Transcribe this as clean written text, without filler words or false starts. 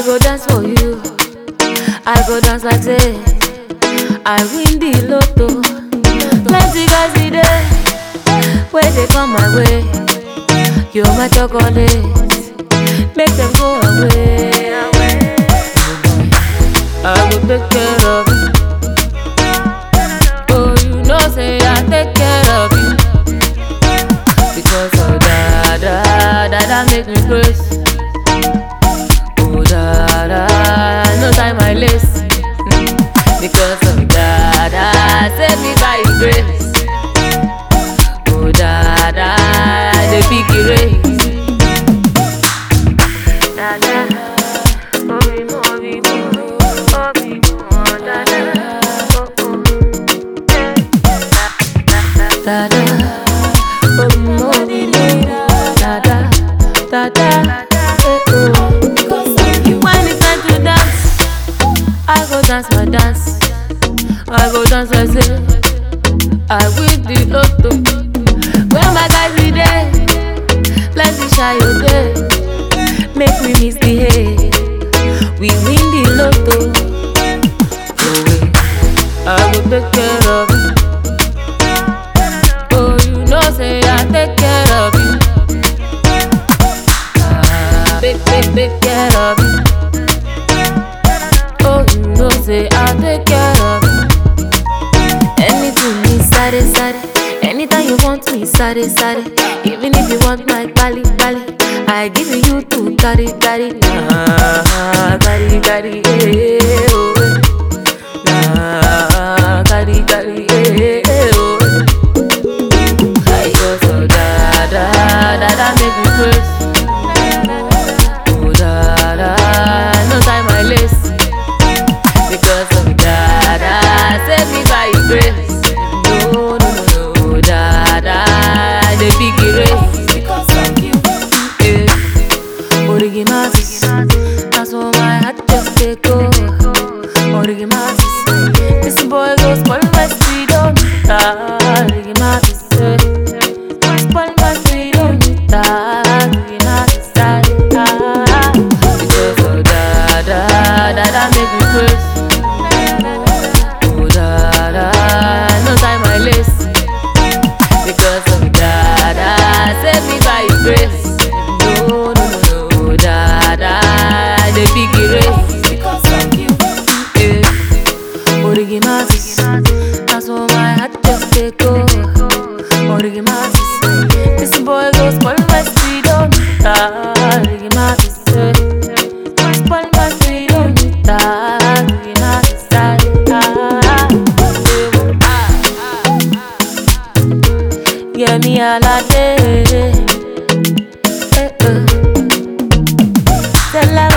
go dance for you. I go dance like say I win the lotto. Plenty guys be there, where they come my way. You're my chocolate, make them go away. I go take care of you. Oh, you know say I take care of you. Because of Dada make me grace. Oh Dada, no time I lace. Because of Dada, save me by His grace. Oh Dada, the big race. Dada, Dada, Dada, when it's time to dance, I go dance my dance. I go dance like say I win the lotto. When my guys be there, plenty shy you there, make me misbehave. We win the lotto. Oh wait, I go take care of you. Oh, you know say I take care of you. Take care of you. Oh, you know say I take care of you. Anything is sare. Anytime you want me, sare. Even if you want my bali, I give you to carry. Nah, carry, eh, oh. Nah, carry, eh, oh. I go so Dada make me grace. Oh Dada, no time I lace. Because of Dada, save me by His grace. No, Dada, the big race. Because of you, Origimatis, that's why my heart just take go. Origimatis, this boy goes spoil my speed on. Origimatis, spoil my speed on. Origimatis, because of Dada make me grace. Oh Dada, no time I lace. Because of Dada, save me by His grace. No, Dada, the big race. Because of you, Origimatis, that's why my heart just take go. Origimatis, this boy goes spoil my speed on. Origimatis, spoil my speed on. Origimatis, yeah, me all a day. Tell